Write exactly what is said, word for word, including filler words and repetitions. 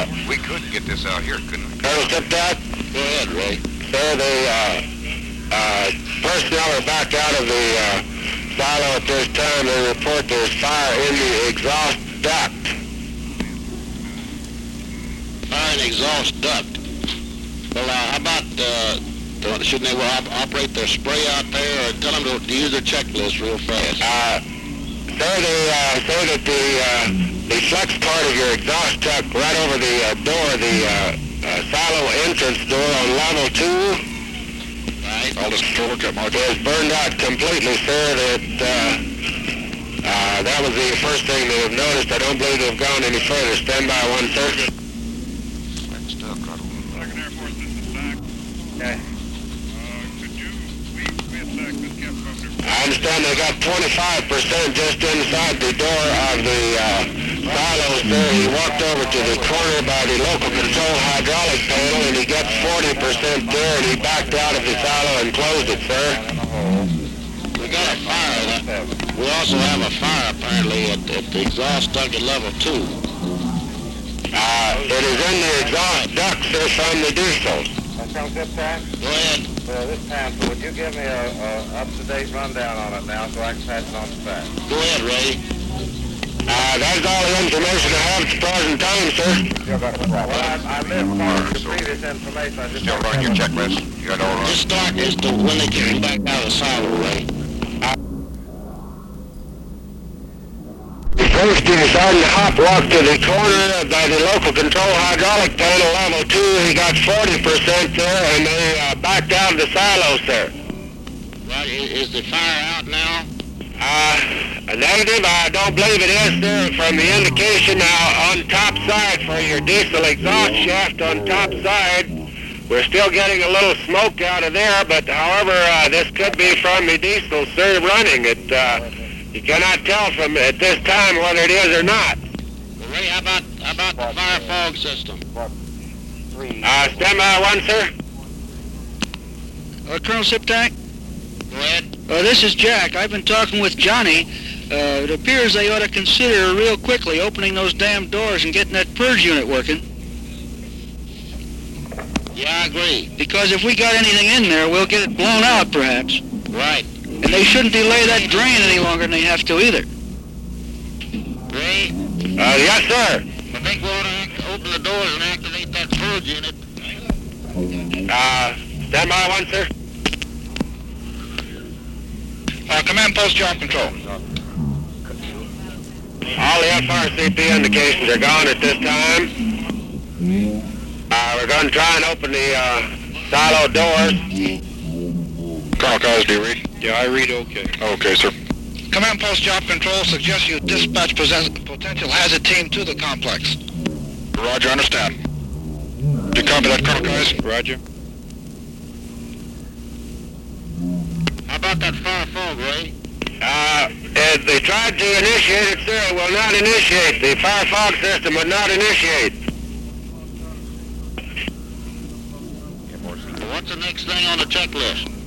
We could get this out here, couldn't we? Colonel Tiptop? Go ahead, Ray. Sir, the uh, uh, personnel are back out of the uh, silo at this time. They report there's fire in the exhaust duct. Fire in the exhaust duct. Well, uh, how about, uh, shouldn't they op operate their spray out there, or tell them to, to use their checklist real fast? Uh, sir, they uh, say that the, uh, the flex part of your exhaust duct right over the uh, door, the uh, uh, silo entrance door on level two, Right. All this control work at Mark. is burned out completely, sir. That, uh, uh, that was the first thing they have noticed. I don't believe they've gone any further. Stand by one, sir. That's stuck. I don't know. Second Air Force, this is Zach. Okay. Uh, could you, we, we attack this camp governor. I understand they got twenty-five percent just inside the door of the uh, silos there. He walked over to the corner by the local control hydraulic panel and he got forty percent there and he backed out of the silo and closed it, sir. We got a fire. That, we also have a fire, apparently, at, at the exhaust duct at level two. Uh, it is in the exhaust duct, sir, from the diesel. Colonel Tiptop? Go ahead. Uh, this time, so would you give me a, a up-to-date rundown on it now so I can pass it on to staff? Go ahead, Ray. Uh, that's all the information I have at the present time, sir. Well, I, I missed part of the previous information. I just Still running your checklist. You got all Just right. start as to when they came back out of the silo, Ray. First, he decided to hop walk to the corner by the local control hydraulic panel, level two. He got forty percent there, and they uh, backed out of the silo, sir. Right, is, is the fire out now? Uh, a negative, I don't believe it is, sir. From the indication now on top side for your diesel exhaust shaft on top side, we're still getting a little smoke out of there, but however, uh, this could be from the diesel, sir, running. It, uh, you cannot tell from at this time whether it is or not. Well, Ray, how about, how about the fire fog system? Uh, stand by one, sir. Uh, Colonel Siptak, Go ahead. uh, this is Jack. I've been talking with Johnny. Uh, it appears they ought to consider real quickly opening those damn doors and getting that purge unit working. Yeah, I agree. Because if we got anything in there, we'll get it blown out, perhaps. Right. And they shouldn't delay that drain any longer than they have to either. Ray, Uh, yes, sir. I think we ought to open the doors and activate that purge unit. Uh, stand by one, sir. Uh, command post job control. All the F R C P indications are gone at this time. Uh, we're going to try and open the uh, silo doors. Colonel Kaiser, do you read? Yeah, I read okay. Okay, sir. Command post job control suggests you dispatch possess potential hazard team to the complex. Roger, understand. Do you copy that, Colonel Kaiser? Roger. How about that fire fog, Ray? Uh, if they tried to initiate it, sir, it will not initiate. The fire fog system would not initiate. What's the next thing on the checklist?